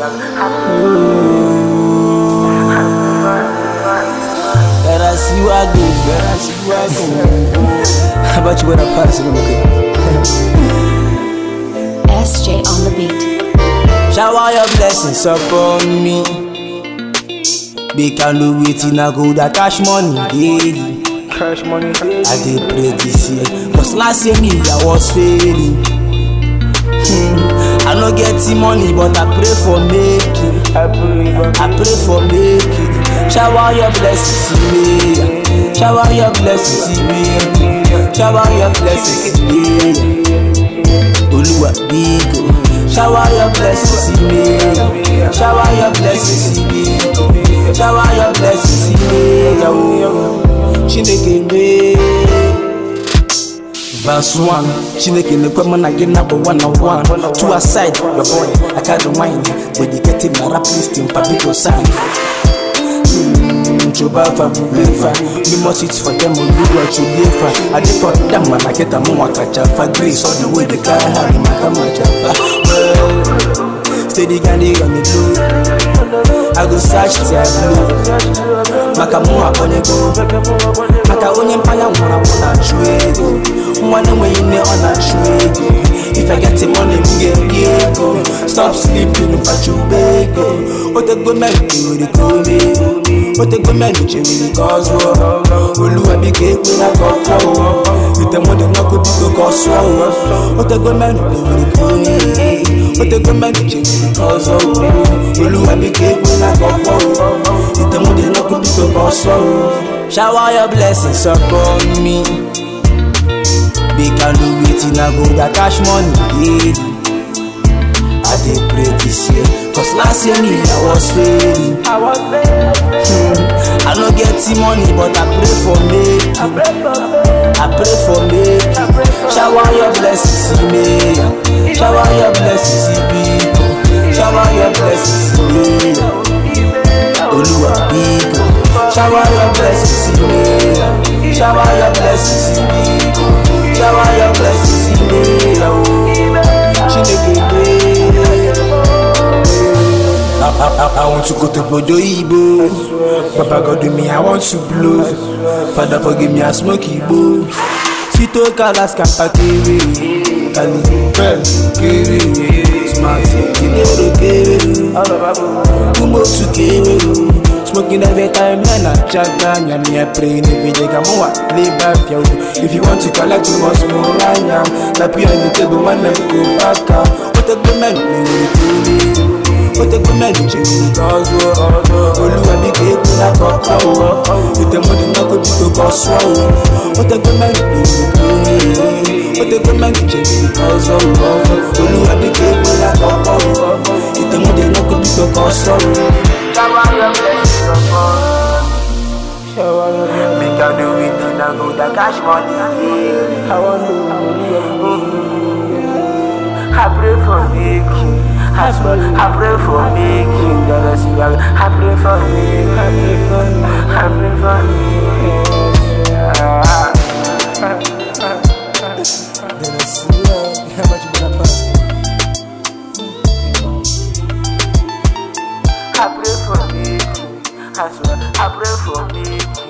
Better see you go. How about you when I pass it? SJ on the beat. Shower your blessings upon me. Make I know waiting I go that cash money daily. Cash money daily. I did pray this year, cause last year me I was failing. I no get the money, but I pray for making. I pray for making. Shower your blessings in me. Shower your blessings in me. Shower your blessings in me. Oluwa bigo. Shower your blessings in me. Shower your blessings in me. Shower your blessings in me. Chineke me. Verse 1, Chineke ne kwema na get number 101. Two aside, your boy, I can't wine. Dedicated my rap listing, Papito sign. Choba fa bulefa, me must it for them, we want to be fa. I did for them, man, I get a more catch up for grace. All the way the guy had him, I come at steady candy on the blue. I go search the blue. Makamua on the go. Maka only empire wanna trade. One way in there on a trade. If I get the money, we get go. Stop sleeping, but you beg. What a good man, you will call me. What a good man, you will cause war. Oluwa be cake when I got power. With the money, not could be go cause war. What a good man, you will call me. What a good man, you will cause war. Oluwa be cake when I got power. With the money, not could be go cause war. Shower your blessings upon me. Big and do waiting I go that cash money daily. I did pray this year, cause last year me I was failing. I don't get the money, but I pray for making. I pray for making. Shower your blessings in me. Shower your blessings in me. Shower your blessings in me. Oluwa bigo. Shower your blessings in me. Shower your blessings in me. Shower your blessings in me. Chineke me. I want to go to Bodo Ibo. Papa God do me, I want to blow. Father forgive me, I smoke Ibo. Sito Kalas Kampakiri. Kali Pel Kiri. Smart Kinero Kiri. Kumbo to Kiri. Smoking every time, man, I chat down. Yeah, me, I pray in every day. Come on, lay back, yo. If you want to collect too much more right now, that be on the table, one never go back out. What a good man, you really cool. What a good man, you really cause war. Oluwa be cake when I got power. With the money, not could be to cause war. What a good man, you really cool. What a good man, you really cause war. Oluwa be cake when I got power. With the money, not could be to cause war. Shower your blessings upon me. Make I do it and I go that cash money. I pray for making. I pray for making. I pray for me. I pray for me. How much you gonna pass? I pray for me, I swear, I pray for me.